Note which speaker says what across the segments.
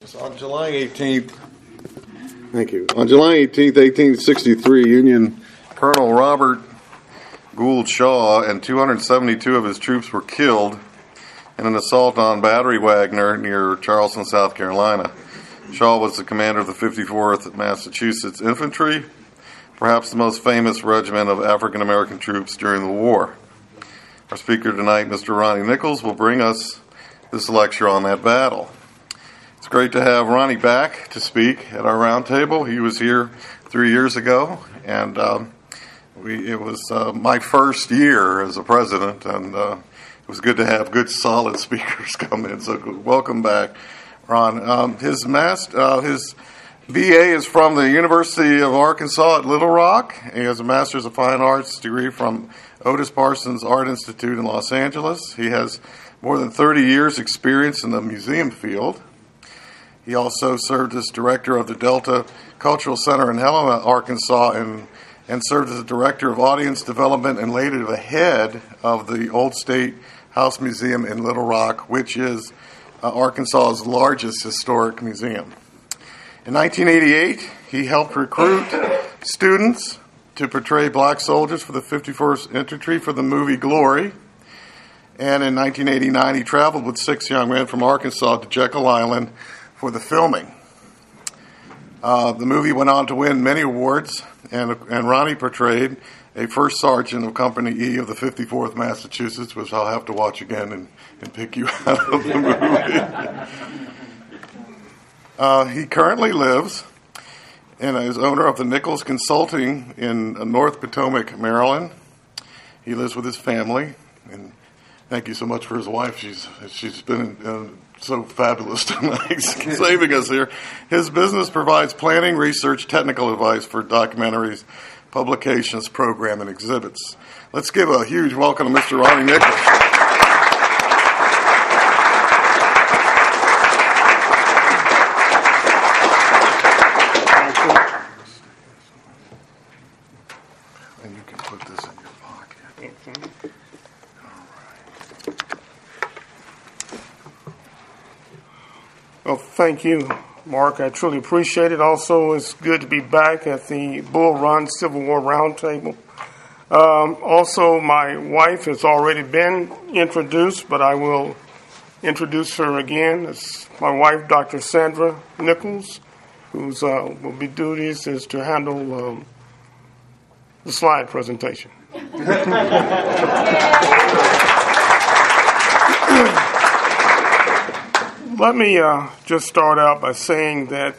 Speaker 1: On July 18th, thank you. On July 18th, 1863, Union Colonel Robert Gould Shaw and 272 of his troops were killed in an assault on Battery Wagner near Charleston, South Carolina. Shaw was the commander of the 54th Massachusetts Infantry, perhaps the most famous regiment of African American troops during the war. Our speaker tonight, Mr. Ronnie Nichols, will bring us this lecture on that battle. It's great to have Ronnie back to speak at our roundtable. He was here 3 years ago, and it was my first year as a president, and it was good to have good, solid speakers come in. So welcome back, Ron. His BA is from the University of Arkansas at Little Rock. He has a Master's of Fine Arts degree from Otis Parsons Art Institute in Los Angeles. He has more than 30 years' experience in the museum field. He also served as director of the Delta Cultural Center in Helena, Arkansas, and served as the director of audience development and later the head of the Old State House Museum in Little Rock, which is Arkansas's largest historic museum. In 1988, he helped recruit students to portray black soldiers for the 54th Infantry for the movie Glory. And in 1989, he traveled with 6 young men from Arkansas to Jekyll Island for the filming. The movie went on to win many awards, and Ronnie portrayed a first sergeant of Company E of the 54th Massachusetts, which I'll have to watch again and pick you out of the movie. He currently lives and is owner of the Nichols Consulting in North Potomac, Maryland. He lives with his family, and thank you so much for his wife. She's been so fabulous tonight, saving us here. His business provides planning, research, technical advice for documentaries, publications, program, and exhibits. Let's give a huge welcome to Mr. Ronnie Nichols. And you can put this in your pocket. All right.
Speaker 2: Well, thank you, Mark. I truly appreciate it. Also, it's good to be back at the Bull Run Civil War Roundtable. Also, my wife has already been introduced, but I will introduce her again. It's my wife, Dr. Sandra Nichols, whose will be duties is to handle the slide presentation. Let me just start out by saying that,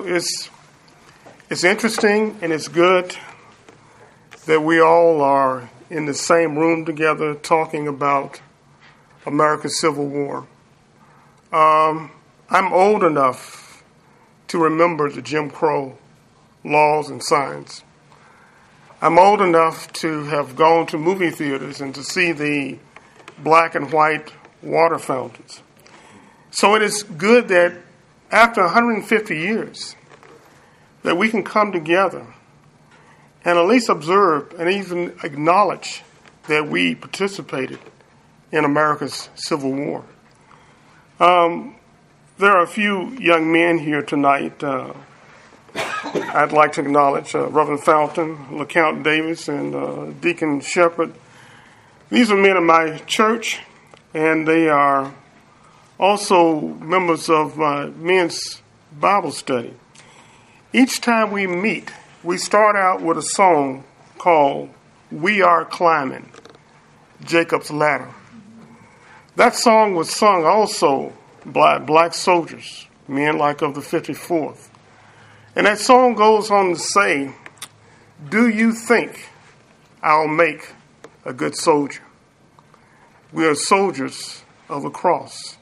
Speaker 2: it's interesting and it's good that we all are in the same room together talking about America's Civil War. I'm old enough to remember the Jim Crow laws and signs. I'm old enough to have gone to movie theaters and to see the black and white water fountains. So it is good that after 150 years that we can come together and at least observe and even acknowledge that we participated in America's Civil War. There are a few young men here tonight. I'd like to acknowledge Reverend Fountain, LeCount Davis, and Deacon Shepherd. These are men of my church, and they are also members of my men's Bible study. Each time we meet, we start out with a song called We Are Climbing, Jacob's Ladder. That song was sung also by black soldiers, men like of the 54th. And that song goes on to say, do you think I'll make a good soldier? We are soldiers of the cross.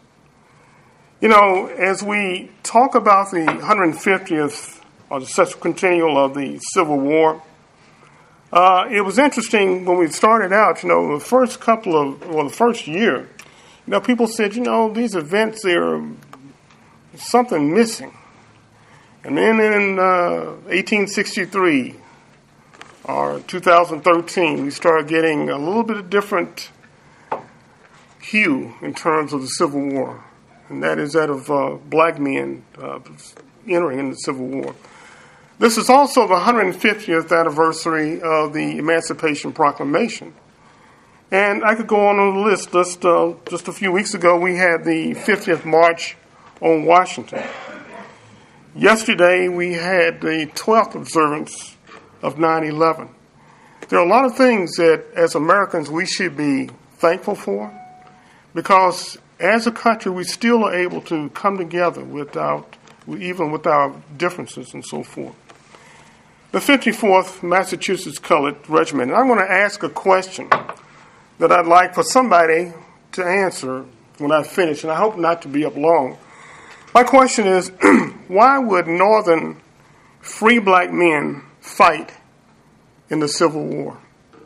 Speaker 2: As we talk about the 150th or the sesquicentennial of the Civil War, it was interesting when we started out, the first year, people said, these events, there's something missing. And then in 1863 or 2013, we started getting a little bit of different hue in terms of the Civil War. and that is that of black men entering in the Civil War. This is also the 150th anniversary of the Emancipation Proclamation. And I could go on the list. Just a few weeks ago, we had the 50th March on Washington. Yesterday, we had the 12th observance of 9/11. There are a lot of things that, as Americans, we should be thankful for, because as a country, we still are able to come together even with our differences and so forth. The 54th Massachusetts Colored Regiment. And I'm going to ask a question that I'd like for somebody to answer when I finish, and I hope not to be up long. My question is, why would Northern free black men fight in the Civil War?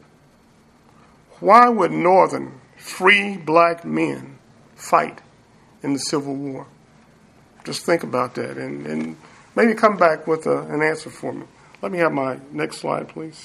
Speaker 2: Why would Northern free black men fight in the Civil War? Just think about that and maybe come back with an answer for me. Let me have my next slide, please.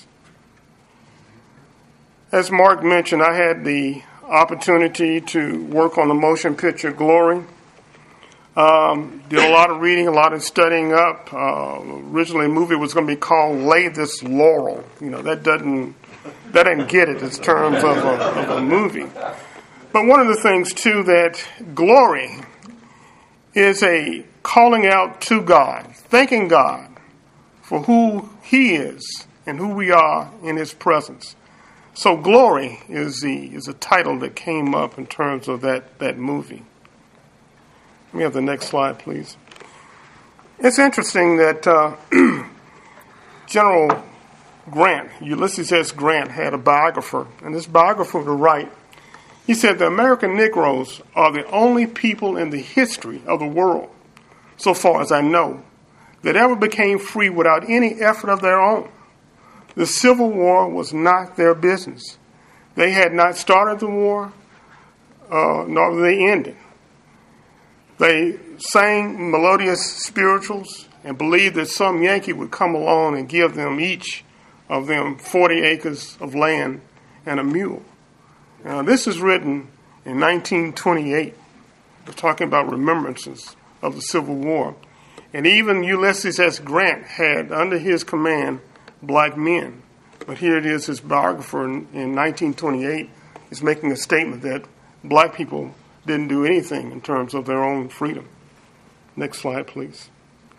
Speaker 2: As Mark mentioned, I had the opportunity to work on the motion picture Glory. Did a lot of reading, a lot of studying up. Originally, a movie was going to be called Lay This Laurel. That didn't get it in terms of a movie. But one of the things, too, that glory is a calling out to God, thanking God for who He is and who we are in His presence. So Glory is a title that came up in terms of that movie. Let me have the next slide, please. It's interesting that General Grant, Ulysses S. Grant, had a biographer, and this biographer would write, he said, the American Negroes are the only people in the history of the world, so far as I know, that ever became free without any effort of their own. The Civil War was not their business. They had not started the war, nor did they end it. They sang melodious spirituals and believed that some Yankee would come along and give them each of them 40 acres of land and a mule. Now, this is written in 1928. We're talking about remembrances of the Civil War. And even Ulysses S. Grant had under his command black men. But here it is, his biographer in 1928 is making a statement that black people didn't do anything in terms of their own freedom. Next slide, please.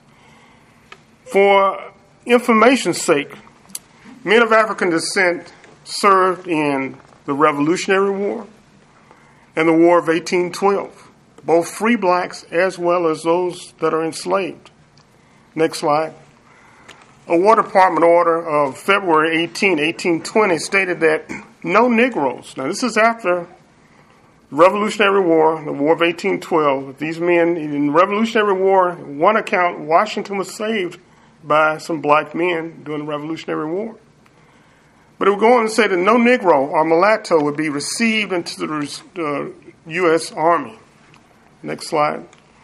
Speaker 2: For information's sake, men of African descent served in the Revolutionary War and the War of 1812, both free blacks as well as those that are enslaved. Next slide. A War Department order of February 18, 1820 stated that no Negroes, now this is after the Revolutionary War, the War of 1812, these men in the Revolutionary War, in one account, Washington was saved by some black men during the Revolutionary War. But it would go on to say that no Negro or mulatto would be received into the U.S. Army. Next slide.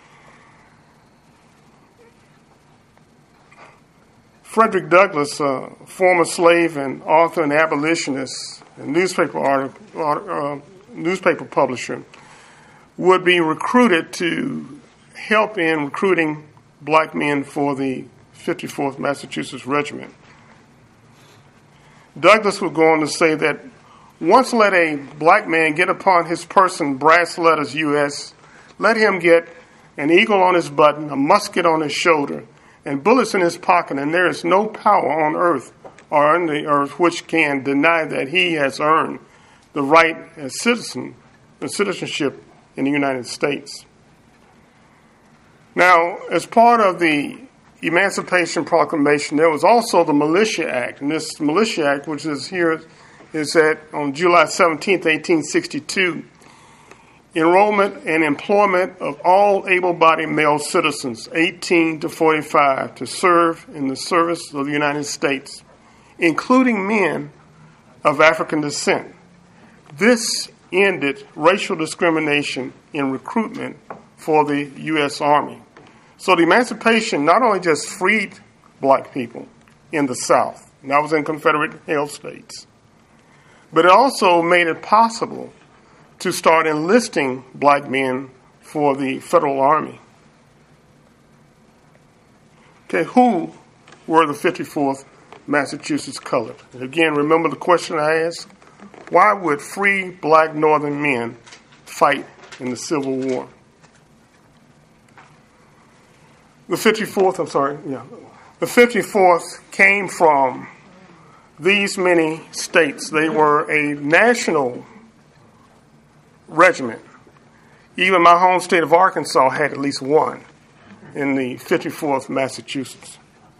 Speaker 2: Frederick Douglass, a former slave and author and abolitionist and newspaper publisher, would be recruited to help in recruiting black men for the 54th Massachusetts Regiment. Douglass would go on to say that once let a black man get upon his person brass letters U.S., let him get an eagle on his button, a musket on his shoulder, and bullets in his pocket, and there is no power on earth or on the earth which can deny that he has earned the right as citizenship in the United States. Now, as part of the Emancipation Proclamation, there was also the Militia Act, and this Militia Act, which is here, is that on July 17, 1862, enrollment and employment of all able-bodied male citizens 18 to 45 to serve in the service of the United States, including men of African descent. This ended racial discrimination in recruitment for the U.S. Army. So the emancipation not only just freed black people in the South, and that was in Confederate-held states, but it also made it possible to start enlisting black men for the Federal Army. Okay, who were the 54th Massachusetts Colored? And again, remember the question I asked? Why would free black Northern men fight in the Civil War? The 54th came from these many states. They were a national regiment. Even my home state of Arkansas had at least one in the 54th Massachusetts.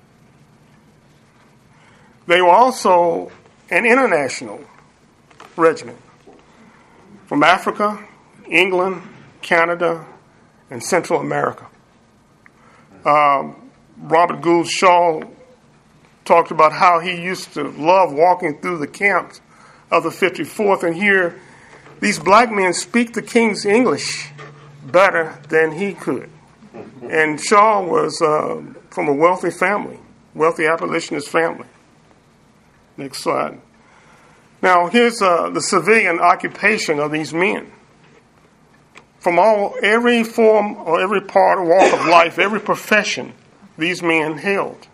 Speaker 2: They were also an international regiment from Africa, England, Canada, and Central America. Robert Gould Shaw talked about how he used to love walking through the camps of the 54th and hear these black men speak the King's English better than he could. And Shaw was from a wealthy family, wealthy abolitionist family. Next slide. Now, here's the civilian occupation of these men. From every form or every part or walk of life, every profession these men held.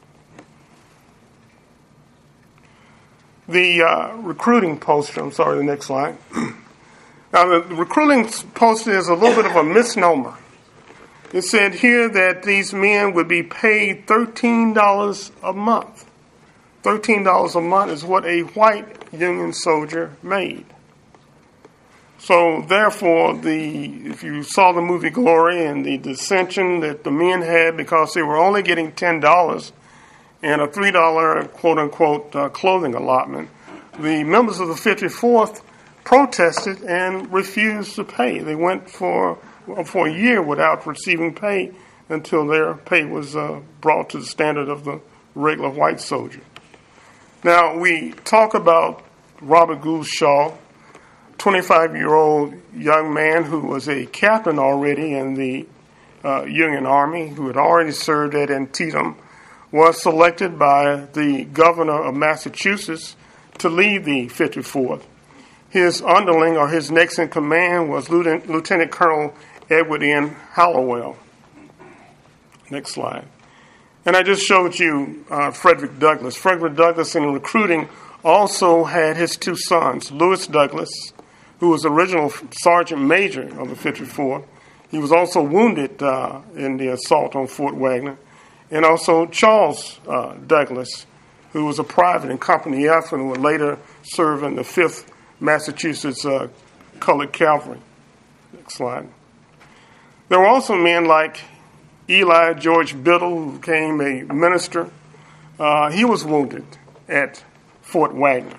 Speaker 2: The recruiting poster, the next slide. Now, the recruiting poster is a little bit of a misnomer. It said here that these men would be paid $13 a month. $13 a month is what a white Union soldier made. So, therefore, if you saw the movie Glory and the dissension that the men had because they were only getting $10 and a $3 quote-unquote clothing allotment, the members of the 54th protested and refused to pay. They went for a year without receiving pay until their pay was brought to the standard of the regular white soldier. Now, we talk about Robert Gould Shaw, 25-year-old young man who was a captain already in the Union Army, who had already served at Antietam, was selected by the governor of Massachusetts to lead the 54th. His underling, or his next in command, was Lieutenant Colonel Edward N. Hallowell. Next slide. And I just showed you Frederick Douglass. Frederick Douglass in recruiting also had his two sons, Lewis Douglass, who was the original sergeant major of the 54th. He was also wounded in the assault on Fort Wagner. And also Charles Douglass, who was a private in Company F and would later serve in the 5th Massachusetts Colored Cavalry. Next slide. There were also men like Eli George Biddle, who became a minister. He was wounded at Fort Wagner.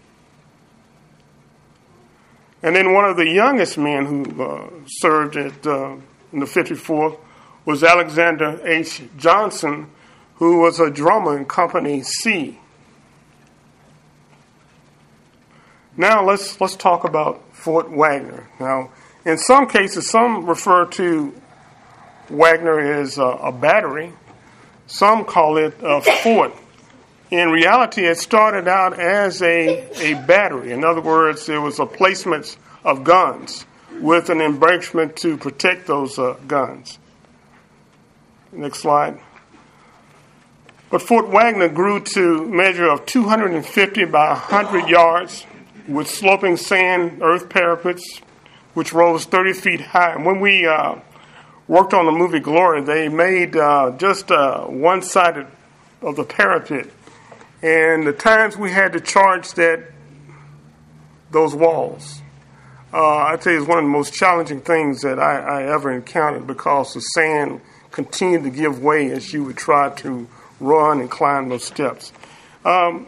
Speaker 2: And then one of the youngest men who served in the 54th was Alexander H. Johnson, who was a drummer in Company C. Now let's talk about Fort Wagner. Now, in some cases, some refer to Wagner as a battery. Some call it a fort. In reality, it started out as a battery. In other words, there was a placement of guns with an embankment to protect those guns. Next slide. But Fort Wagner grew to a measure of 250 by 100 yards with sloping sand earth parapets, which rose 30 feet high. And when we worked on the movie Glory, they made just one side of the parapet. And the times we had to charge those walls, I tell you, it's one of the most challenging things that I ever encountered because the sand continued to give way as you would try to run and climb those steps. The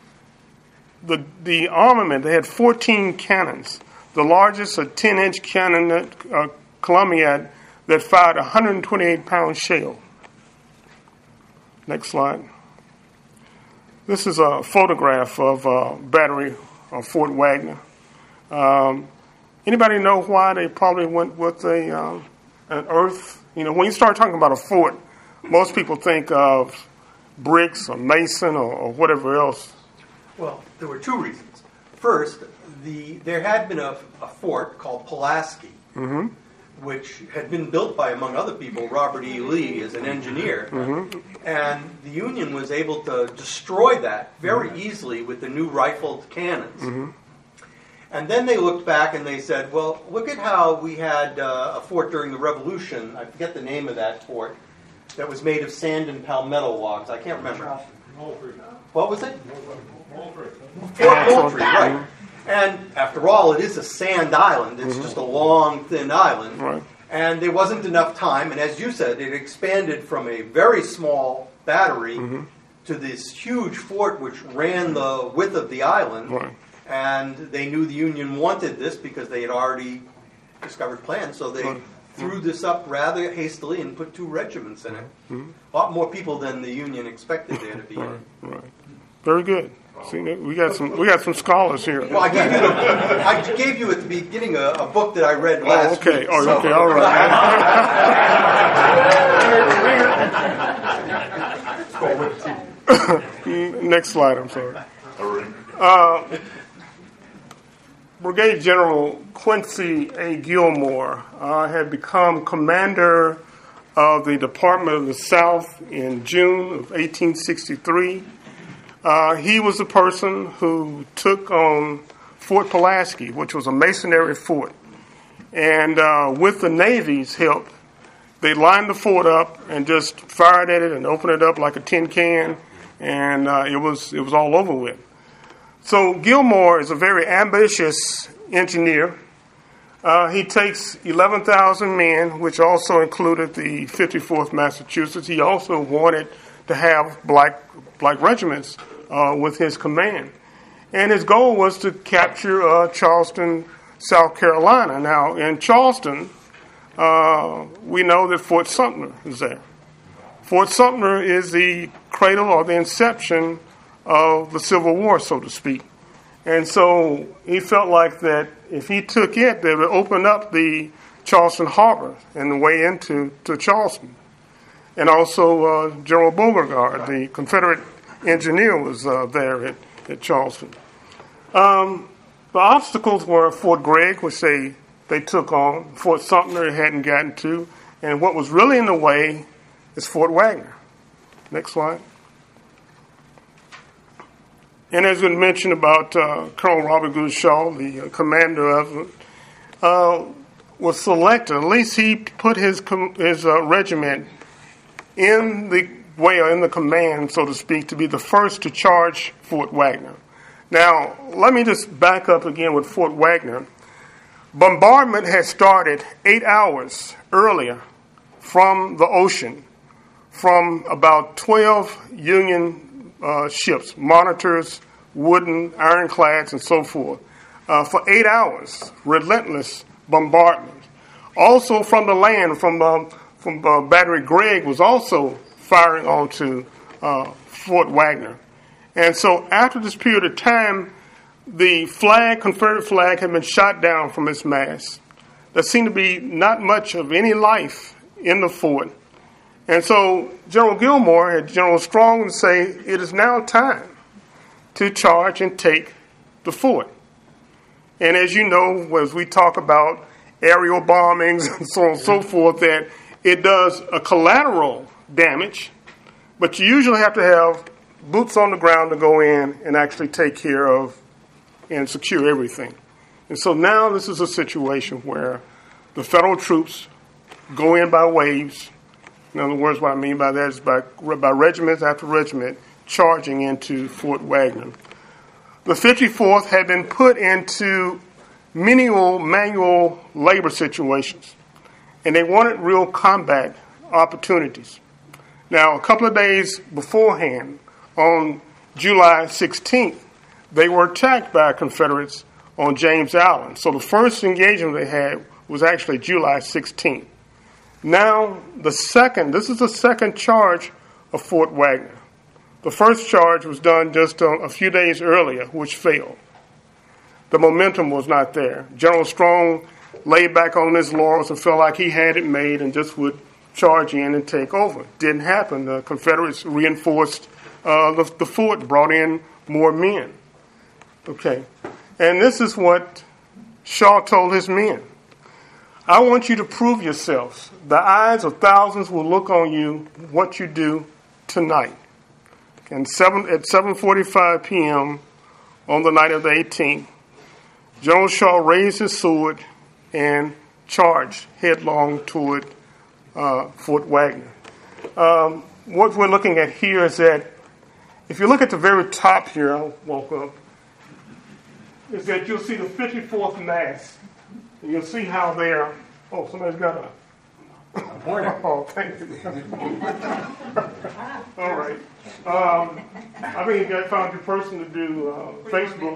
Speaker 2: armament, they had 14 cannons. The largest, a 10-inch cannon, Columbiad, that fired a 128-pound shell. Next slide. This is a photograph of battery of Fort Wagner. Anybody know why they probably went with an earth? You know, when you start talking about a fort, most people think of bricks or mason or whatever else.
Speaker 3: Well, there were two reasons. First, there had been a fort called Pulaski, which had been built by, among other people, Robert E. Lee as an engineer. And the Union was able to destroy that very easily with the new rifled cannons. And then they looked back and they said, well, look at how we had a fort during the Revolution. I forget the name of that fort. That was made of sand and palmetto logs. I can't remember. What was it? Fort Moultrie, right. And after all, it is a sand island. It's just a long, thin island.
Speaker 2: Right.
Speaker 3: And there wasn't enough time. And as you said, it expanded from a very small battery to this huge fort which ran the width of the island.
Speaker 2: Right.
Speaker 3: And they knew the Union wanted this because they had already discovered plans. So they threw this up rather hastily and put 2 regiments in it. A lot more people than the Union expected there to be in.
Speaker 2: Right. Very good. See, we got some scholars here.
Speaker 3: Well, I gave you at the beginning a book that I read last week.
Speaker 2: Okay, all right. Next slide, I'm sorry. Brigadier General Quincy A. Gilmore had become commander of the Department of the South in June of 1863. He was the person who took on Fort Pulaski, which was a masonry fort. And with the Navy's help, they lined the fort up and just fired at it and opened it up like a tin can, and it was all over with. So Gilmore is a very ambitious engineer. He takes 11,000 men, which also included the 54th Massachusetts. He also wanted to have black regiments with his command. And his goal was to capture Charleston, South Carolina. Now, in Charleston, we know that Fort Sumter is there. Fort Sumter is the cradle or the inception of the Civil War, so to speak. And so he felt like that if he took it, they would open up the Charleston Harbor and the way into Charleston. And also General Beauregard, the Confederate engineer, was there at Charleston. The obstacles were Fort Gregg, which they took on. Fort Sumter hadn't gotten to. And what was really in the way is Fort Wagner. Next slide. And as we mentioned about Colonel Robert Goode Shaw, the commander of it, was selected. At least he put his regiment in the way or in the command, so to speak, to be the first to charge Fort Wagner. Now, let me just back up again with Fort Wagner. Bombardment had started 8 hours earlier from the ocean, from about 12 Union ships, monitors, wooden, ironclads, and so forth, for 8 hours, relentless bombardment. Also from the land, from Battery Gregg was also firing onto Fort Wagner. And so after this period of time, the Confederate flag had been shot down from its mast. There seemed to be not much of any life in the fort. And so General Gilmore had General Strong to say, it is now time to charge and take the fort. And as you know, as we talk about aerial bombings and so on and so forth, that it does a collateral damage, but you usually have to have boots on the ground to go in and actually take care of and secure everything. And so now this is a situation where the federal troops go in by waves. In other words, what I mean by that is by regiment after regiment charging into Fort Wagner. The 54th had been put into manual labor situations, and they wanted real combat opportunities. Now, a couple of days beforehand, on July 16th, they were attacked by Confederates on James Island. So the first engagement they had was actually July 16th. Now, this is the second charge of Fort Wagner. The first charge was done just a few days earlier, which failed. The momentum was not there. General Strong laid back on his laurels and felt like he had it made and just would charge in and take over. Didn't happen. The Confederates reinforced the fort, brought in more men. Okay. And this is what Shaw told his men. I want you to prove yourselves. The eyes of thousands will look on you, what you do tonight. And at 7:45 p.m. on the night of the 18th, General Shaw raised his sword and charged headlong toward Fort Wagner. What we're looking at here is that if you look at the very top here, I'll walk up, is that you'll see the 54th mast. And you'll see how they're, somebody's got a, oh, thank you. All right. I think you found your person to do Facebook.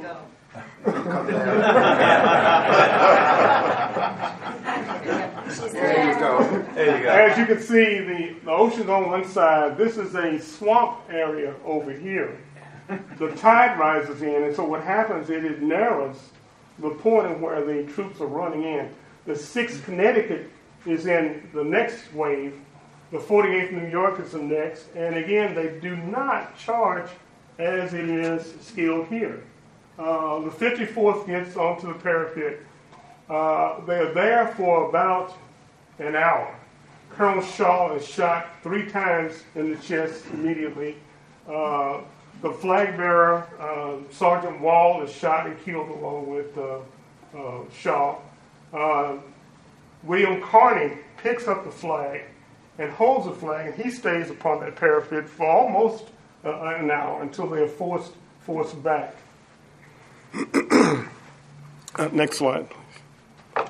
Speaker 3: There you go.
Speaker 2: As you can see, the ocean's on one side. This is a swamp area over here. The tide rises in, and so what happens is it narrows the point of where the troops are running in. The 6th Connecticut is in the next wave. The 48th New York is the next. And again, they do not charge as it is skilled here. The 54th gets onto the parapet. They're there for about an hour. Colonel Shaw is shot 3 times in the chest immediately. The flag bearer, Sergeant Wall, is shot and killed along with Shaw. William Carney picks up the flag and holds the flag, and he stays upon that parapet for almost an hour until they are forced back. Next slide, please.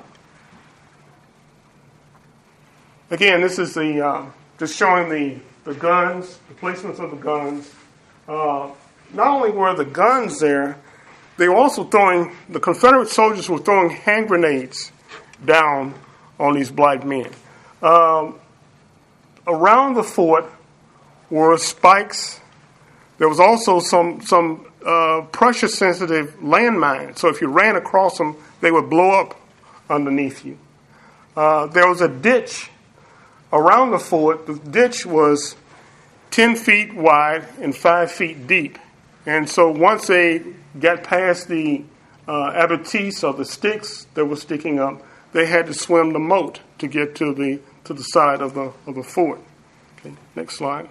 Speaker 2: Again, this is just showing the guns, the placements of the guns. Not only were the guns there, they were also the Confederate soldiers were throwing hand grenades down on these black men. Around the fort were spikes. There was also some pressure-sensitive landmines. So if you ran across them, they would blow up underneath you. There was a ditch around the fort. The ditch was 10 feet wide and 5 feet deep. And so once they got past the abattis or the sticks that were sticking up, they had to swim the moat to get to the side of the fort. Okay, next slide.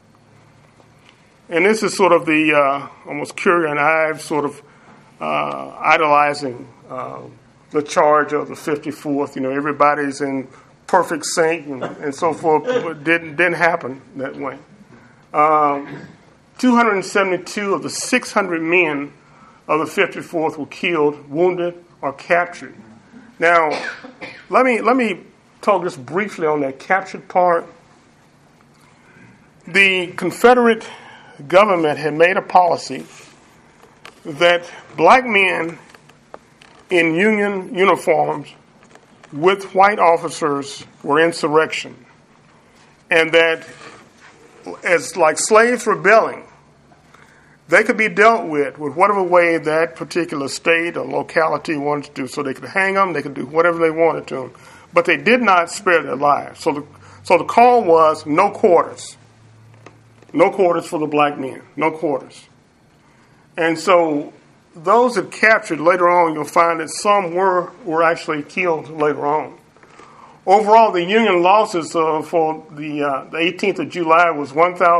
Speaker 2: And this is sort of the almost Currier and Ives sort of idolizing the charge of the 54th. You know, everybody's in perfect sync and so forth. But didn't happen that way. 272 of the 600 men of the 54th were killed, wounded, or captured. Now, let me talk just briefly on that captured part. The Confederate government had made a policy that black men in Union uniforms with white officers were insurrection, and that as like slaves rebelling, they could be dealt with whatever way that particular state or locality wanted to do. So they could hang them, they could do whatever they wanted to them, but they did not spare their lives. So the call was no quarters. No quarters for the black men. No quarters. And so those that captured later on, you'll find that some were actually killed later on. Overall, the Union losses for the 18th of July was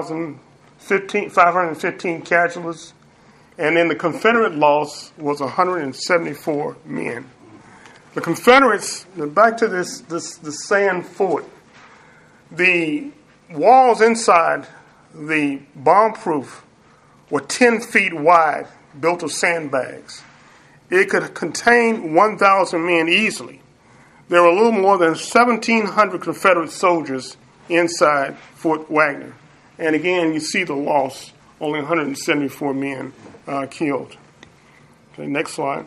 Speaker 2: 1,515 casualties, and then the Confederate loss was 174 men. The Confederates, back to this sand fort, the walls inside the bomb-proof were 10 feet wide, built of sandbags. It could contain 1,000 men easily. There were a little more than 1,700 Confederate soldiers inside Fort Wagner. And again, you see the loss, only 174 men killed. Okay, next slide.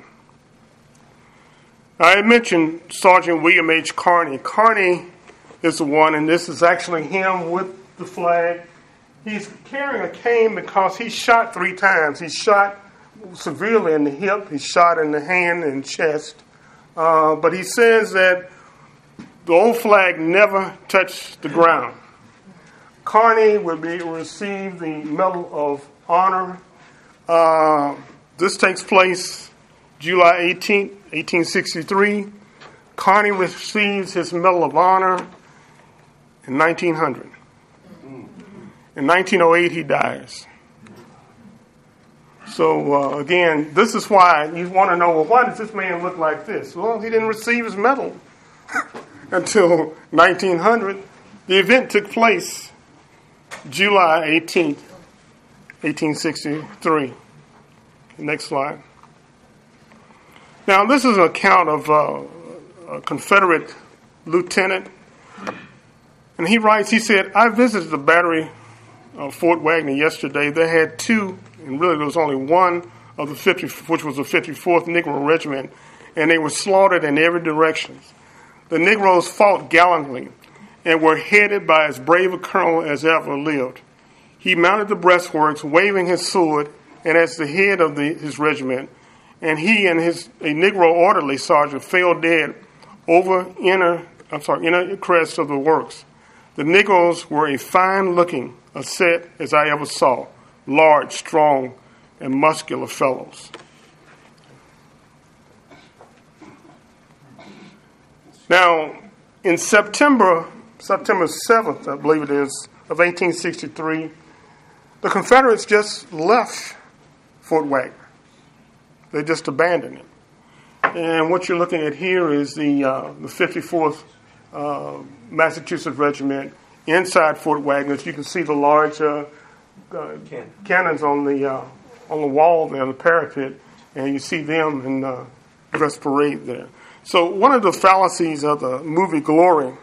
Speaker 2: I mentioned Sergeant William H. Carney. Carney is the one, and this is actually him with the flag. He's carrying a cane because he's shot 3 times. He's shot severely in the hip. He's shot in the hand and chest. But he says that the old flag never touched the ground. Carney will receive the Medal of Honor. This takes place July 18, 1863. Carney receives his Medal of Honor in 1900. In 1908, he dies. So, again, this is why you want to know, well, why does this man look like this? Well, he didn't receive his medal until 1900. The event took place July 18th, 1863. Next slide. Now, this is an account of a Confederate lieutenant. And he writes, he said, I visited the battery of Fort Wagner yesterday. They had two, and really there was only one of the 50, which was the 54th Negro Regiment, and they were slaughtered in every direction. The Negroes fought gallantly and were headed by as brave a colonel as ever lived. He mounted the breastworks, waving his sword, and as the head of his regiment, and he and a Negro orderly sergeant fell dead over inner crest of the works. The Negroes were a fine-looking set as I ever saw, large, strong, and muscular fellows. Now, in September 7th, I believe it is, of 1863, the Confederates just left Fort Wagner. They just abandoned it. And what you're looking at here is the 54th Massachusetts Regiment inside Fort Wagner. You can see the large cannons on the wall there, the parapet, and you see them in dress parade there. So one of the fallacies of the movie Glory,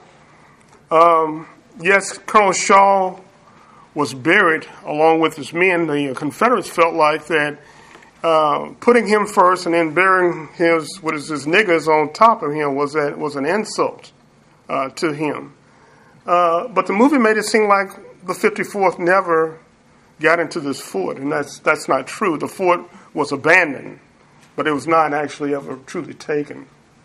Speaker 2: yes, Colonel Shaw was buried along with his men. The Confederates felt like that putting him first and then burying his niggers on top of him was an insult to him. But the movie made it seem like the 54th never got into this fort, and that's not true. The fort was abandoned, but it was not actually ever truly taken.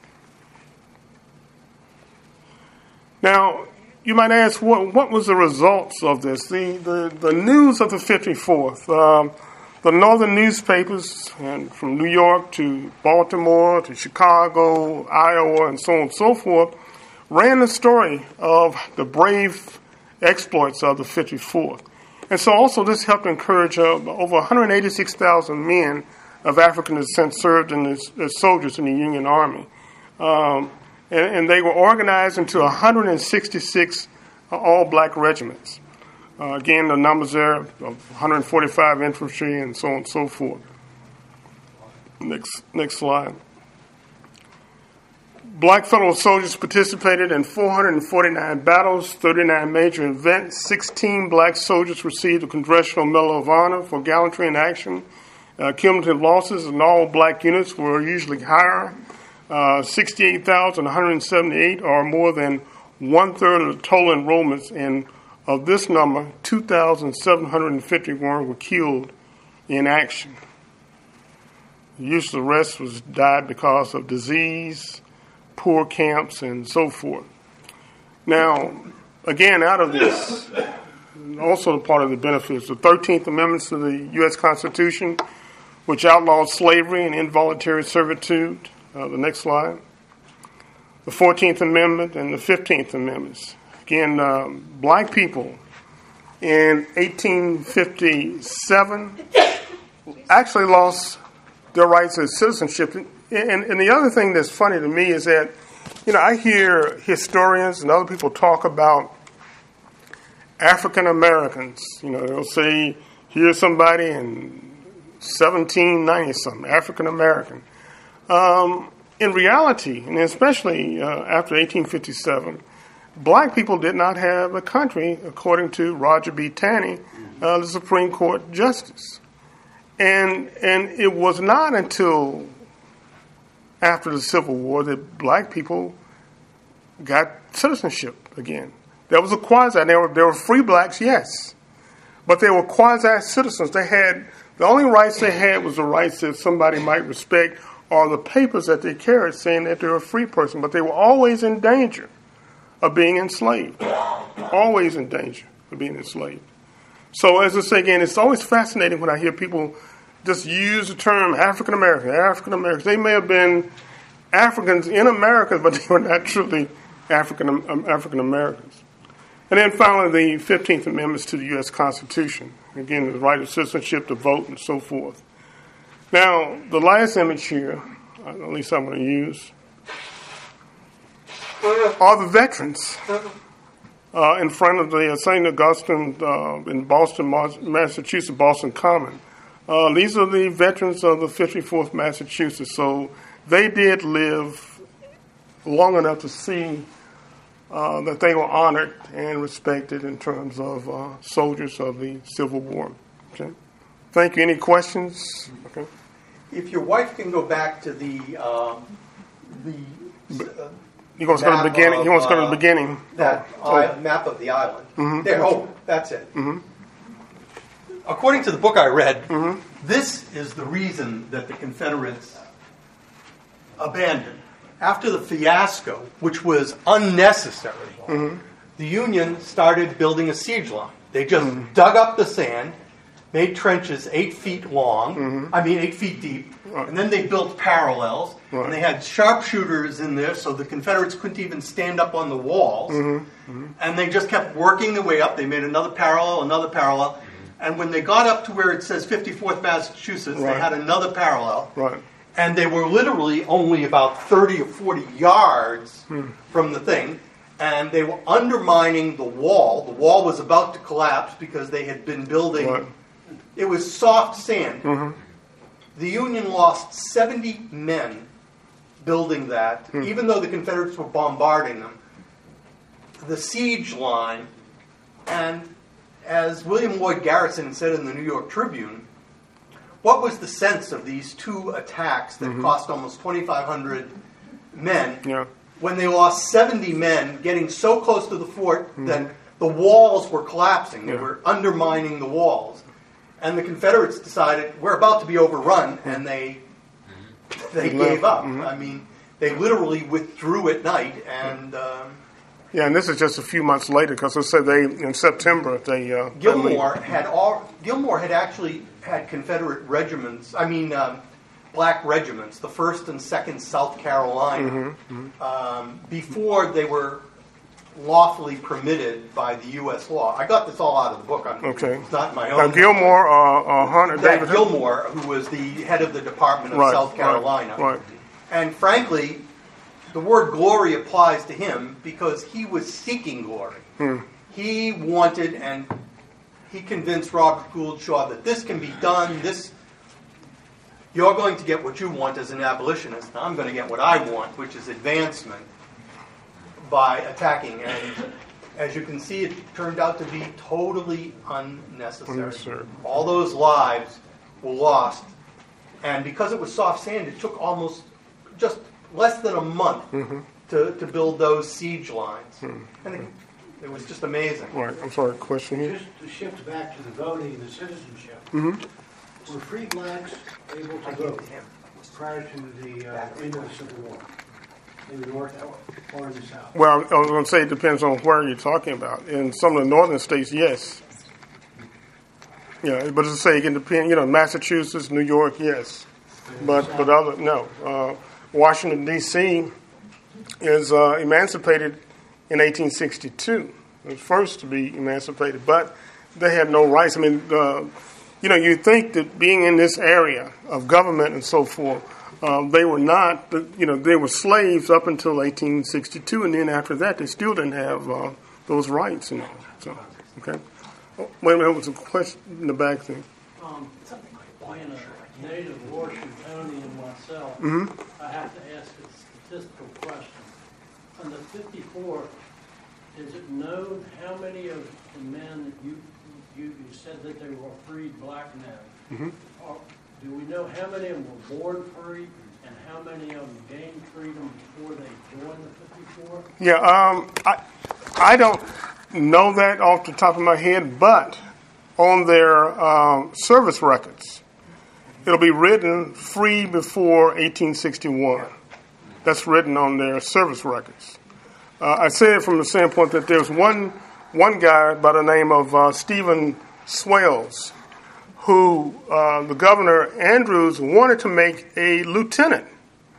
Speaker 2: Now, you might ask, what was the results of this? The news of the 54th, the northern newspapers, and from New York to Baltimore to Chicago, Iowa, and so on and so forth, ran the story of the brave exploits of the 54th. And so also this helped encourage over 186,000 men of African descent served as soldiers in the Union Army. And they were organized into 166 all-black regiments. Again, the numbers there of 145 infantry and so on and so forth. Next slide. Black Federal soldiers participated in 449 battles, 39 major events. 16 black soldiers received the Congressional Medal of Honor for gallantry in action. Cumulative losses in all black units were usually higher. 68,178, or more than one-third of the total enrollments, and of this number, 2,751 were killed in action. Usually the rest died because of disease, poor camps, and so forth. Now, again, out of this, also part of the benefits, the 13th Amendment to the U.S. Constitution, which outlawed slavery and involuntary servitude. The next slide. The 14th Amendment and the 15th Amendments. Again, black people in 1857 actually lost their rights as citizenship. And the other thing that's funny to me is that, I hear historians and other people talk about African Americans. They'll say, here's somebody in 1790-something, African American. In reality, and especially after 1857, black people did not have a country, according to Roger B. Taney, the Supreme Court Justice. And it was not until after the Civil War that black people got citizenship again. There was a quasi. There were free blacks, yes, but they were quasi-citizens. The only rights they had was the rights that somebody might respect, or the papers that they carried saying that they were a free person, but they were always in danger of being enslaved. Always in danger of being enslaved. So as I say again, it's always fascinating when I hear people just use the term African American. They may have been Africans in America, but they were not truly African Americans. And then finally, the 15th Amendment to the U.S. Constitution. Again, the right of citizenship to vote and so forth. Now, the last image here, at least I'm going to use, are the veterans in front of the St. Augustine in Boston, Massachusetts, Boston Common. These are the veterans of the 54th Massachusetts. So they did live long enough to see that they were honored and respected in terms of soldiers of the Civil War. Okay. Thank you. Any questions? Okay.
Speaker 3: If your wife can go back to the
Speaker 2: He wants to go to the beginning. He wants to go to the beginning.
Speaker 3: That map of the island.
Speaker 2: Mm-hmm.
Speaker 3: There. Oh, that's it.
Speaker 2: Mm-hmm.
Speaker 3: According to the book I read,
Speaker 2: Mm-hmm.
Speaker 3: this is the reason that the Confederates abandoned. After the fiasco, which was unnecessary,
Speaker 2: Mm-hmm.
Speaker 3: the Union started building a siege line. They just dug up the sand, made trenches 8 feet long, 8 feet deep,
Speaker 2: Right.
Speaker 3: and then they built parallels,
Speaker 2: Right.
Speaker 3: and they had sharpshooters in there so the Confederates couldn't even stand up on the walls, and they just kept working their way up. They made another parallel, and when they got up to where it says 54th Massachusetts,
Speaker 2: Right.
Speaker 3: they had another parallel,
Speaker 2: Right.
Speaker 3: and they were literally only about 30 or 40 yards from the thing, and they were undermining the wall. The wall was about to collapse because they had been building.
Speaker 2: Right.
Speaker 3: It was soft sand.
Speaker 2: Mm-hmm.
Speaker 3: The Union lost 70 men building that, even though the Confederates were bombarding them. The siege line, and as William Lloyd Garrison said in the New York Tribune, what was the sense of these two attacks that cost almost 2,500 men
Speaker 2: Yeah.
Speaker 3: when they lost 70 men getting so close to the fort that the walls were collapsing? They
Speaker 2: Yeah.
Speaker 3: were undermining the walls. And the Confederates decided, we're about to be overrun, and they gave up. I mean, they literally withdrew at night, and
Speaker 2: Yeah, and this is just a few months later because it said in September they
Speaker 3: Gilmore had actually had Confederate regiments. Black regiments, the 1st and 2nd South Carolina, before they were lawfully permitted by the U.S. law. I got this all out of the book.
Speaker 2: Okay.
Speaker 3: It's not my
Speaker 2: Now
Speaker 3: own.
Speaker 2: Gilmore, Hunter,
Speaker 3: That
Speaker 2: David
Speaker 3: Gilmore, who was the head of the Department of
Speaker 2: Right,
Speaker 3: South Carolina.
Speaker 2: Right.
Speaker 3: And frankly, the word glory applies to him because he was seeking glory. He wanted, and he convinced Robert Gould Shaw that this can be done. You're going to get what you want as an abolitionist. And I'm going to get what I want, which is advancement by attacking. And as you can see, it turned out to be totally unnecessary.
Speaker 2: Unnecessary.
Speaker 3: All those lives were lost. And because it was soft sand, it took almost just less than a month to build those siege lines. And it was just amazing.
Speaker 2: Right. I'm sorry. Question here.
Speaker 4: Just to shift back to the voting and the citizenship, were free blacks able to vote prior to the end of the Civil War in the North or in the South?
Speaker 2: Well, I was going to say it depends on where you're talking about. In some of the northern states, yes. Yeah, but as I say, it can depend. Massachusetts, New York, yes, but other no. Washington D.C. is emancipated in 1862. It was first to be emancipated, but they had no rights. I mean, you think that being in this area of government and so forth, they were not. They were slaves up until 1862, and then after that, they still didn't have those rights. So, okay. Oh, wait a minute, there was a question in the back thing.
Speaker 5: Being a native Washingtonian myself, I have to ask a statistical question. On the 54, is it known how many of the men you said that they were freed black men? Do we know how many of them were born free and how many of them gained freedom before they joined the 54?
Speaker 2: Yeah, I don't know that off the top of my head, but on their service records, it'll be written free before 1861. That's written on their service records. I say it from the standpoint that there's one guy by the name of Stephen Swales, who the governor Andrews wanted to make a lieutenant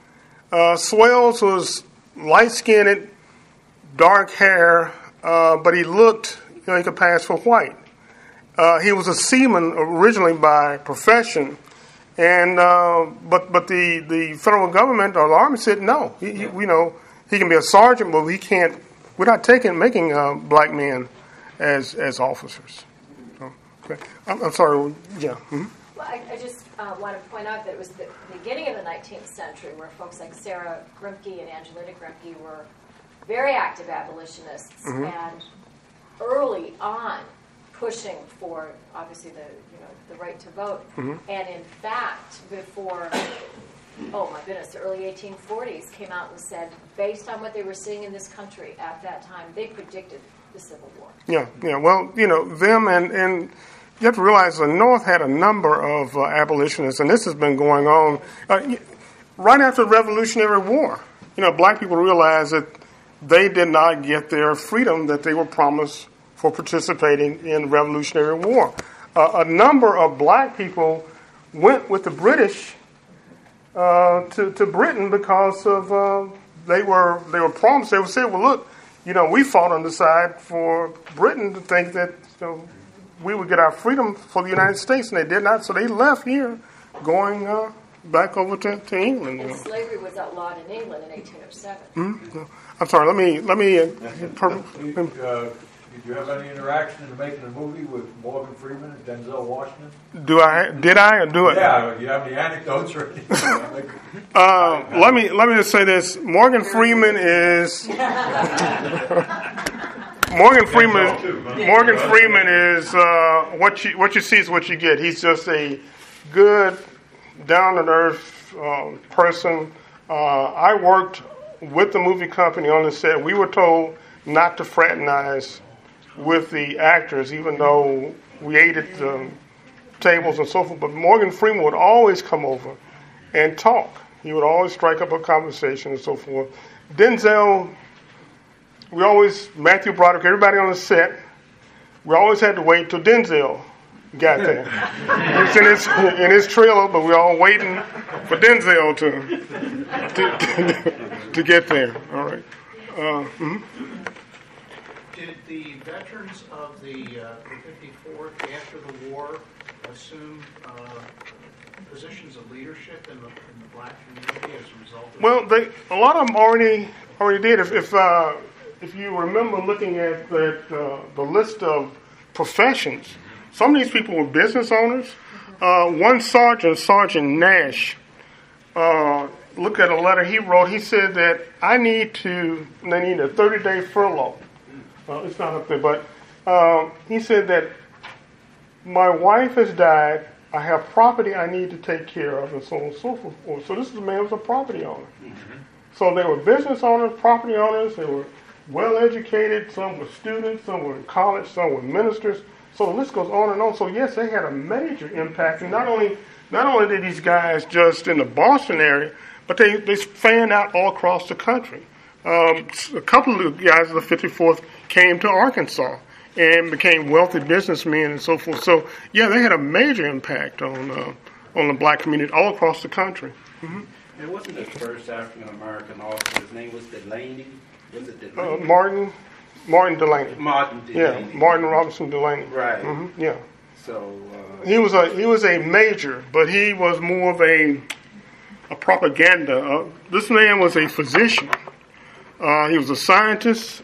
Speaker 2: Swells was light-skinned, dark hair, but he looked, he could pass for white. He was a seaman originally by profession, and but the federal government or the Army said no. He can be a sergeant, but we can't. We're not making black men as officers. Okay. I'm sorry. Yeah. Mm-hmm.
Speaker 6: Well, I just want to point out that it was the beginning of the 19th century where folks like Sarah Grimke and Angelina Grimke were very active abolitionists, and early on pushing for obviously the right to vote. And in fact, before the early 1840s came out and said, based on what they were seeing in this country at that time, they predicted the Civil War. Yeah.
Speaker 2: Well, them and you have to realize the North had a number of abolitionists, and this has been going on right after the Revolutionary War. Black people realized that they did not get their freedom that they were promised for participating in the Revolutionary War. A number of black people went with the British to Britain because of they were promised. They would say, "Well, look, we fought on the side for Britain to think that we would get our freedom for the United States, and they did not. So they left here, going back over to England."
Speaker 6: And slavery was outlawed in England in 1807.
Speaker 2: I'm sorry. Let me.
Speaker 7: Did you have any interaction in making a movie with Morgan Freeman and Denzel Washington?
Speaker 2: Did I or do it?
Speaker 7: Yeah. Do you have any anecdotes or anything?
Speaker 2: Let me just say this. Morgan Freeman is what you see is what you get. He's just a good, down to earth person. I worked with the movie company on the set. We were told not to fraternize with the actors, even though we ate at the tables and so forth. But Morgan Freeman would always come over and talk. He would always strike up a conversation and so forth. Denzel, Matthew Broderick, everybody on the set, we always had to wait till Denzel got there. He was in his trailer, but we were all waiting for Denzel to get there. All right.
Speaker 4: Did the veterans of the 54th after the war assume positions of leadership in the black community as a result of
Speaker 2: a lot of them already did. If you remember looking at the list of professions, some of these people were business owners. One sergeant, Sergeant Nash, look at a letter he wrote. He said that they need a 30-day furlough. It's not up there, but he said that my wife has died. I have property I need to take care of, and so on and so forth. So this man was a property owner. So they were business owners, property owners. They were well educated. Some were students. Some were in college. Some were ministers. So the list goes on and on. So yes, they had a major impact. And not only did these guys just in the Boston area, but they fanned out all across the country. A couple of the guys of the 54th came to Arkansas and became wealthy businessmen and so forth. So yeah, they had a major impact on the black community all across the country.
Speaker 8: It wasn't the first African American officer. His name was Delaney. Was it Delaney?
Speaker 2: Martin Delaney.
Speaker 8: Martin Delaney.
Speaker 2: Yeah, Martin Robinson Delaney.
Speaker 8: Right.
Speaker 2: Yeah.
Speaker 8: So
Speaker 2: he was a major, but he was more of a propaganda. This man was a physician. He was a scientist.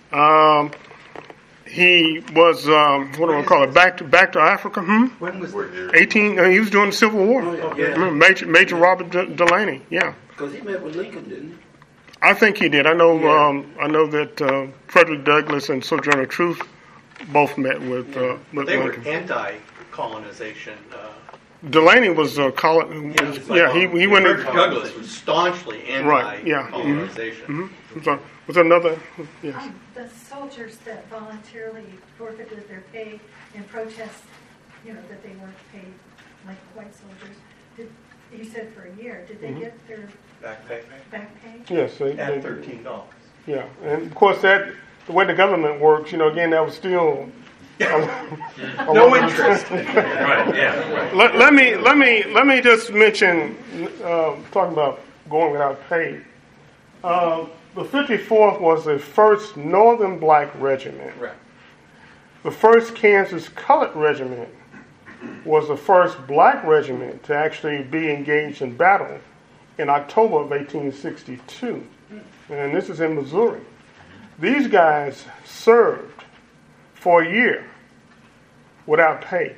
Speaker 2: He was what do I call it? Back to Africa.
Speaker 3: When was that?
Speaker 2: 18. He was during the Civil War.
Speaker 8: yeah.
Speaker 2: Major Robert Delaney. Yeah.
Speaker 8: Because he met with Lincoln, didn't he?
Speaker 2: I think he did. I know. I know that Frederick Douglass and Sojourner Truth both met with
Speaker 3: They were
Speaker 2: Lincoln.
Speaker 3: anti-colonization.
Speaker 2: Delaney was he went.
Speaker 3: Frederick Douglass was staunchly
Speaker 2: Right, yeah.
Speaker 3: anti-colonization.
Speaker 2: So, was there another? Yes.
Speaker 9: The soldiers that voluntarily forfeited their pay in protest, that they weren't paid like white soldiers. You said for a year. Did they get their
Speaker 3: Back pay
Speaker 9: back pay?
Speaker 2: Yes.
Speaker 3: at $13.
Speaker 2: Yeah, and of course the way the government works, again, that was still.
Speaker 3: No interest.
Speaker 8: Right. Yeah. Right.
Speaker 2: Let me just mention talking about going without pay. The 54th was the first Northern Black Regiment.
Speaker 3: Right.
Speaker 2: The 1st Kansas Colored Regiment was the first black regiment to actually be engaged in battle in October of 1862. And this is in Missouri. These guys served for a year without pay.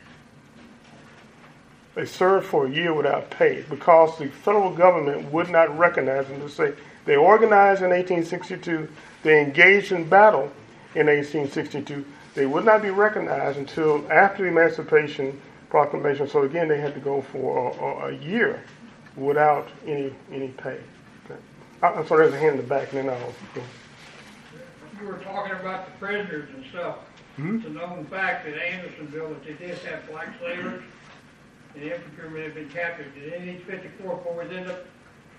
Speaker 2: They served for a year without pay because the federal government would not recognize them to say they organized in 1862, they engaged in battle in 1862. They would not be recognized until after the Emancipation Proclamation. So again, they had to go for a year without any pay. Okay. I'm sorry, there's a hand in the back, and then I'll go.
Speaker 10: You were talking about the prisoners and stuff. It's a known fact that Andersonville, that they did have black slavers, and the infantrymen had been captured. Did any of these 54 boys end up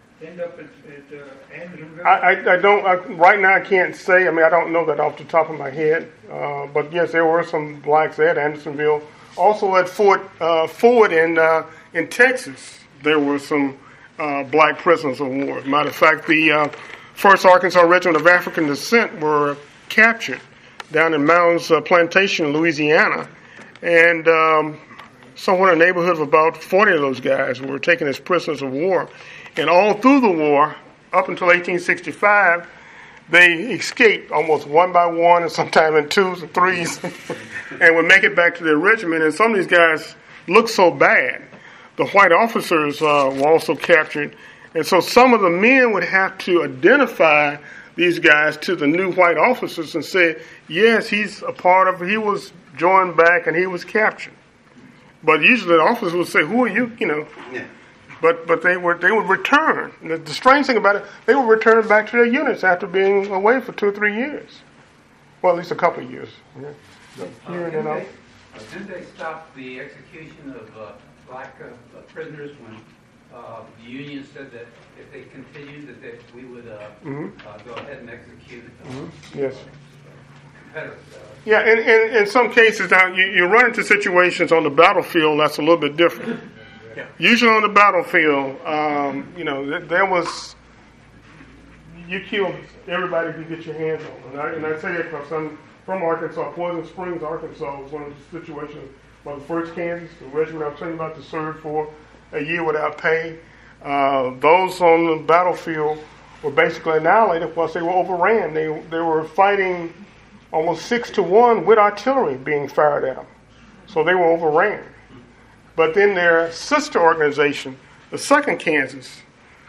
Speaker 10: at Andersonville?
Speaker 2: I don't, right now I can't say. I mean, I don't know that off the top of my head. But yes, there were some blacks at Andersonville. Also at Fort Ford in Texas, there were some black prisoners of war. Matter of fact, the 1st Arkansas Regiment of African Descent were captured down in Mounds Plantation, Louisiana. And somewhere in the neighborhood of about 40 of those guys were taken as prisoners of war. And all through the war, up until 1865, they escaped almost one by one and sometimes in twos and threes and would make it back to their regiment. And some of these guys looked so bad. The white officers were also captured. And so some of the men would have to identify these guys to the new white officers and say, yes, he's a part of it. He was joined back and he was captured. But usually the officers would say, who are you? You know. Yeah. But they would return. The strange thing about it, they would return back to their units after being away for 2 or 3 years. Well, at least a couple of years. Yeah.
Speaker 11: Didn't they stop the execution of black prisoners when the Union said that if they continued, that we would go ahead and execute
Speaker 2: yes.
Speaker 11: Confederates?
Speaker 2: Yeah, and in some cases, now you run into situations on the battlefield that's a little bit different. Yeah. Usually on the battlefield, there was, you killed everybody you get your hands on. And I say that because I'm from Arkansas. Poison Springs, Arkansas was one of the situations where the 1st Kansas, the regiment I was talking about, to serve for a year without pay. Those on the battlefield were basically annihilated because they were overran. They were fighting almost 6-1 with artillery being fired at them. So they were overran. But then their sister organization, the 2nd Kansas,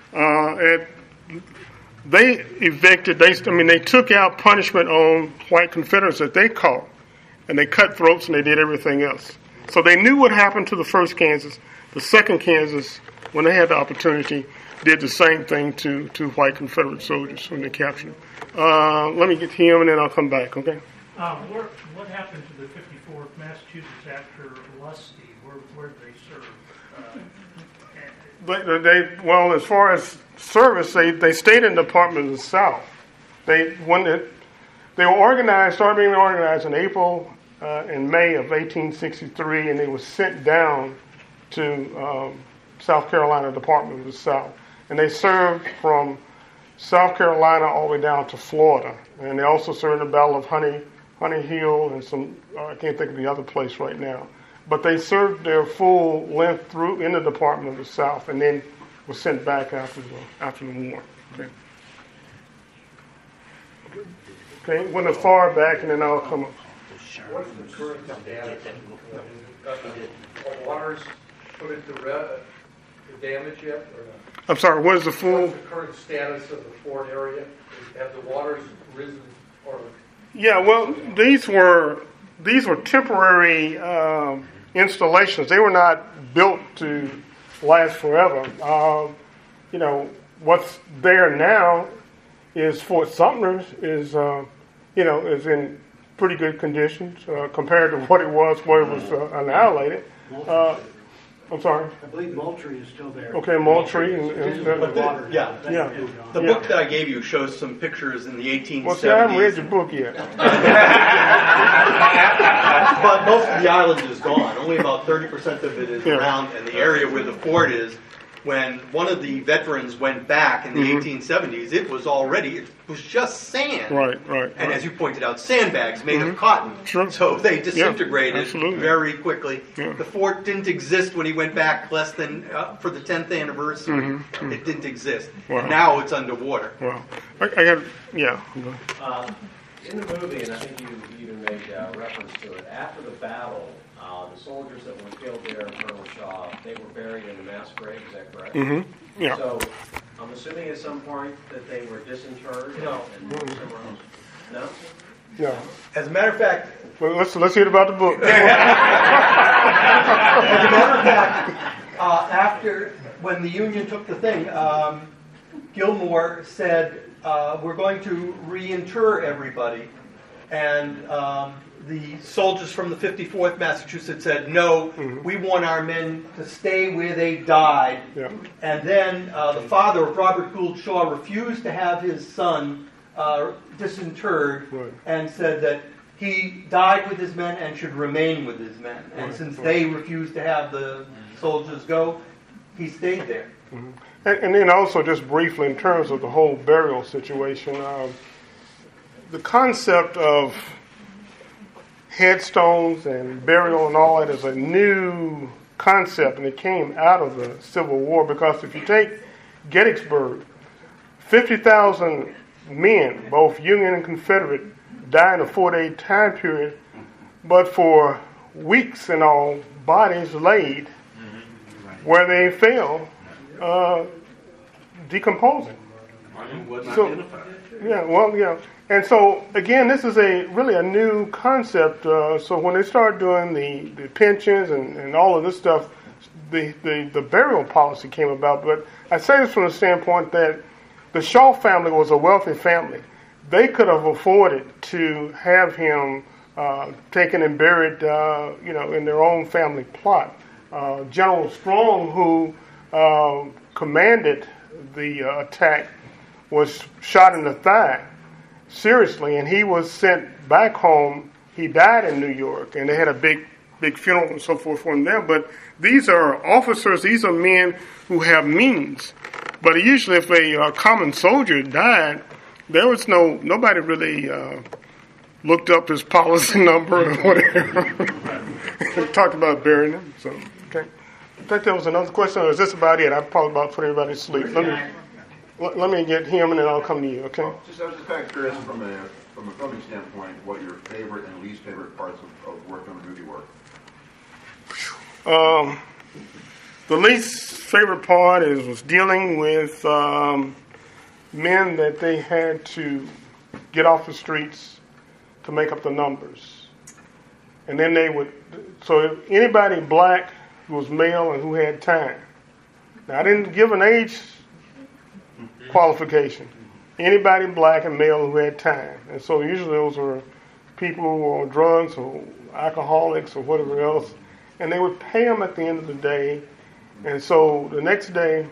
Speaker 2: they evicted. They took out punishment on white Confederates that they caught, and they cut throats and they did everything else. So they knew what happened to the 1st Kansas. The 2nd Kansas, when they had the opportunity, did the same thing to white Confederate soldiers when they captured them. Let me get to him, and then I'll come back. Okay.
Speaker 12: What happened to the 54th Massachusetts after Lusty? Where did they serve? Well, as far as service, they stayed in the Department of the South. They were organized, started being organized in April and May of 1863, and they were sent down to South Carolina Department of the South. And they served from South Carolina all the way down to Florida. And they also served the Battle of Honey Hill and some, I can't think of the other place right now. But they served their full length through in the Department of the South and then were sent back after the war. Okay, went as far back and then I'll come up.
Speaker 11: What's the current status? Are waters put into damage yet? Or not?
Speaker 2: I'm sorry, what is the full?
Speaker 11: What's the current status of the fort area? Have the waters risen? Or?
Speaker 2: Yeah, well, these were temporary installations. They were not built to last forever. What's there now is Fort Sumter is in pretty good conditions compared to what it was where it was annihilated. I'm sorry.
Speaker 4: I believe Moultrie is still there.
Speaker 2: Okay, Moultrie and
Speaker 3: the book that I gave you shows some pictures in the 1870s.
Speaker 2: Well, see, I haven't read your book yet.
Speaker 3: But most of the island is gone. Only about 30% of it is around, and the area where the fort is when one of the veterans went back in the 1870s, it was just sand.
Speaker 12: Right.
Speaker 3: And as you pointed out, sandbags made of cotton.
Speaker 12: Sure.
Speaker 3: So they disintegrated
Speaker 12: absolutely.
Speaker 3: very quickly.
Speaker 12: Yeah.
Speaker 3: The fort didn't exist when he went back less than for the 10th anniversary. It didn't exist.
Speaker 12: Wow.
Speaker 3: And now it's underwater.
Speaker 12: Wow. I got, yeah.
Speaker 13: In the movie, and I think you even made reference to it, after the battle, the soldiers that were killed there in Colonel Shaw, they were buried in a mass grave, is that correct?
Speaker 12: Yeah.
Speaker 13: So I'm assuming at some point that they were disinterred and moved somewhere else? No?
Speaker 12: Yeah.
Speaker 3: As a matter of fact,
Speaker 12: Well, let's hear about the book.
Speaker 3: As a matter of fact, after when the Union took the thing, Gilmore said, "We're going to reinter everybody," and the soldiers from the 54th Massachusetts said, "No, we want our men to stay where they died."
Speaker 12: Yeah.
Speaker 3: And then the father of Robert Gould Shaw refused to have his son disinterred, and said that he died with his men and should remain with his men. And since they refused to have the soldiers go, he stayed there.
Speaker 12: And then also, just briefly, in terms of the whole burial situation, the concept of headstones and burial and all that is a new concept, and it came out of the Civil War, because if you take Gettysburg, 50,000 men, both Union and Confederate, died in a 4-day time period, but for weeks and all, bodies laid where they fell, decomposing. So, yeah. And so, again, this is really a new concept. So when they start doing the pensions and all of this stuff, the burial policy came about. But I say this from the standpoint that the Shaw family was a wealthy family. They could have afforded to have him taken and buried, in their own family plot. General Strong, who commanded the attack, was shot in the thigh seriously, and he was sent back home. He died in New York, and they had a big funeral and so forth for him there. But these are officers; these are men who have means. But usually, if a common soldier died, there was nobody really looked up his policy number or whatever. Talked about burying him. So, okay. I think there was another question, or is this about it? I'm probably about to put everybody to sleep. Let me get him, and then I'll come to you. Okay.
Speaker 14: I was just kind of curious from a filming standpoint, what your favorite and least favorite parts of working on the movie were.
Speaker 12: The least favorite part was dealing with men that they had to get off the streets to make up the numbers. And then so if anybody black who was male and who had time. Now, I didn't give an age qualification. Anybody black and male who had time. And so usually those were people who were on drugs or alcoholics or whatever else. And they would pay them at the end of the day. And so the next day,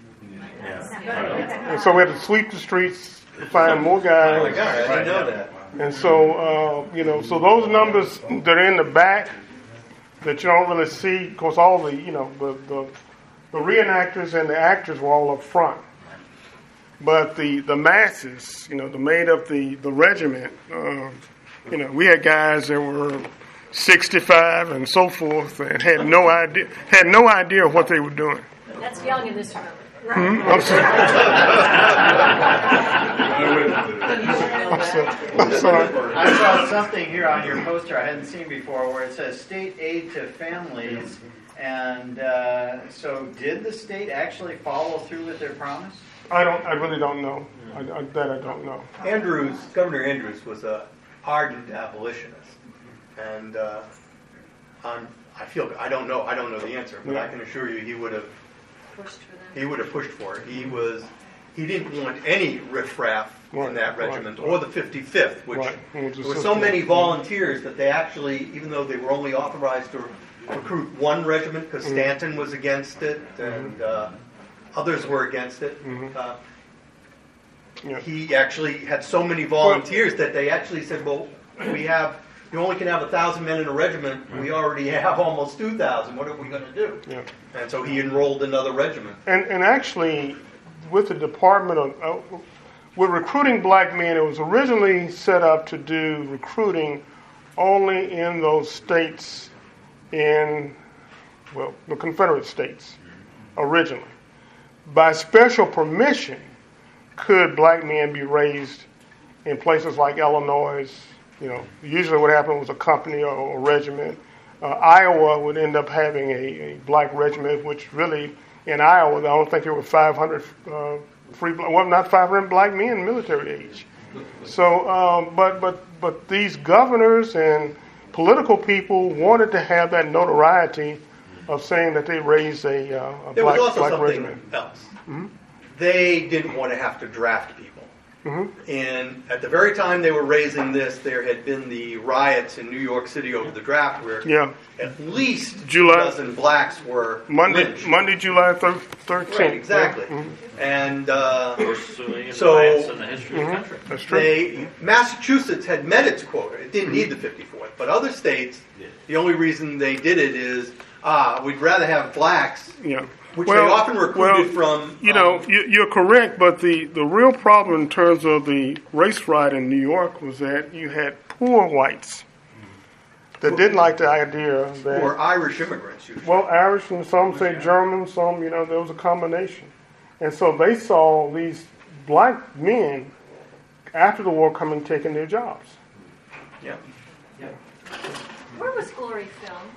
Speaker 12: and so we had to sweep the streets to find more guys.
Speaker 3: Oh my God, I didn't know that.
Speaker 12: And so, so those numbers that are in the back that you don't really see, because all the reenactors and the actors were all up front. But the masses, that made up the regiment, we had guys that were 65 and so forth, and had no idea what they were doing.
Speaker 6: That's young in this room.
Speaker 12: I'm sorry.
Speaker 15: I saw something here on your poster I hadn't seen before, where it says state aid to families, and so did the state actually follow through with their promise?
Speaker 12: I really don't know. I don't know.
Speaker 3: Governor Andrews was an ardent abolitionist, and I don't know the answer, but I can assure you he would have pushed for that. He would have pushed for it. He didn't want any riffraff in that regiment, or the 55th, which there were so many volunteers that they actually, even though they were only authorized to recruit one regiment because Stanton was against it and others were against it. He actually had so many volunteers that they actually said, well, we have you only can have 1,000 men in a regiment. We already have almost 2,000. What are we going to do?
Speaker 12: Yeah.
Speaker 3: And so he enrolled another regiment.
Speaker 12: And actually, with the Department of with recruiting black men, it was originally set up to do recruiting only in those states in, well, the Confederate States originally. By special permission, could black men be raised in places like Illinois? You know, usually what happened was a company or a regiment. Iowa would end up having a black regiment, which really, in Iowa, I don't think there were 500 not 500 black men in military age. So, but these governors and political people wanted to have that notoriety of saying that they raised a
Speaker 3: there
Speaker 12: black,
Speaker 3: was also
Speaker 12: black
Speaker 3: something
Speaker 12: regiment.
Speaker 3: else.
Speaker 12: Mm-hmm.
Speaker 3: They didn't want to have to draft people.
Speaker 12: Mm-hmm.
Speaker 3: And at the very time they were raising this, there had been the riots in New York City over the draft where at least a dozen blacks were lynched.
Speaker 12: Monday, July 13th.
Speaker 3: Right, exactly.
Speaker 12: Mm-hmm.
Speaker 3: And
Speaker 16: so riots in the history of the country.
Speaker 12: That's true.
Speaker 3: Massachusetts had met its quota. It didn't need the 54th. But other states, the only reason they did it is, we'd rather have blacks.
Speaker 12: Yeah.
Speaker 3: Which they often recruited from.
Speaker 12: You know, you're correct, but the real problem in terms of the race riot in New York was that you had poor whites that didn't like the idea that.
Speaker 3: Or Irish immigrants, usually.
Speaker 12: Well, Irish and some say German, some, you know, there was a combination. And so they saw these black men after the war coming taking their jobs.
Speaker 3: Yeah.
Speaker 6: Where was Glory filmed?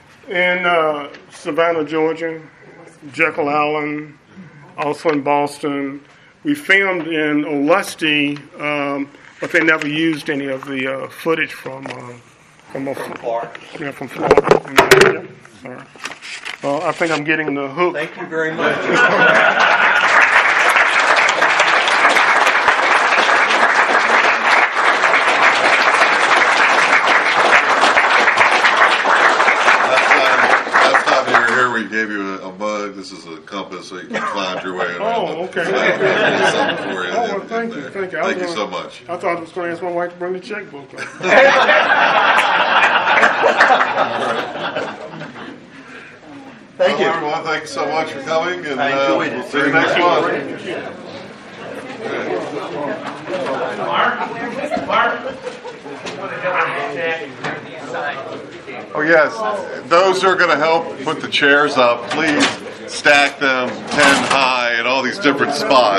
Speaker 12: In Savannah, Georgia. Jekyll Island, also in Boston. We filmed in Olustee, but they never used any of the footage from
Speaker 3: Florida.
Speaker 12: Yeah, from Florida. Sorry. I think I'm getting the hook.
Speaker 3: Thank you very much.
Speaker 1: We gave you a mug. This is a compass so you can find your way around.
Speaker 12: Oh, okay.
Speaker 1: Something for you.
Speaker 12: Oh, well, thank you.
Speaker 1: Thank you so much.
Speaker 12: I thought I was going to ask my wife to bring the checkbook.
Speaker 3: Thank you.
Speaker 1: Everyone, thank you so much for coming. And
Speaker 3: I enjoyed it.
Speaker 1: We'll see you next month. Oh, yes. Those who are going to help put the chairs up, please stack them 10 high in all these different spots.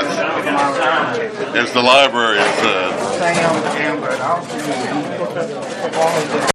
Speaker 1: As the library said.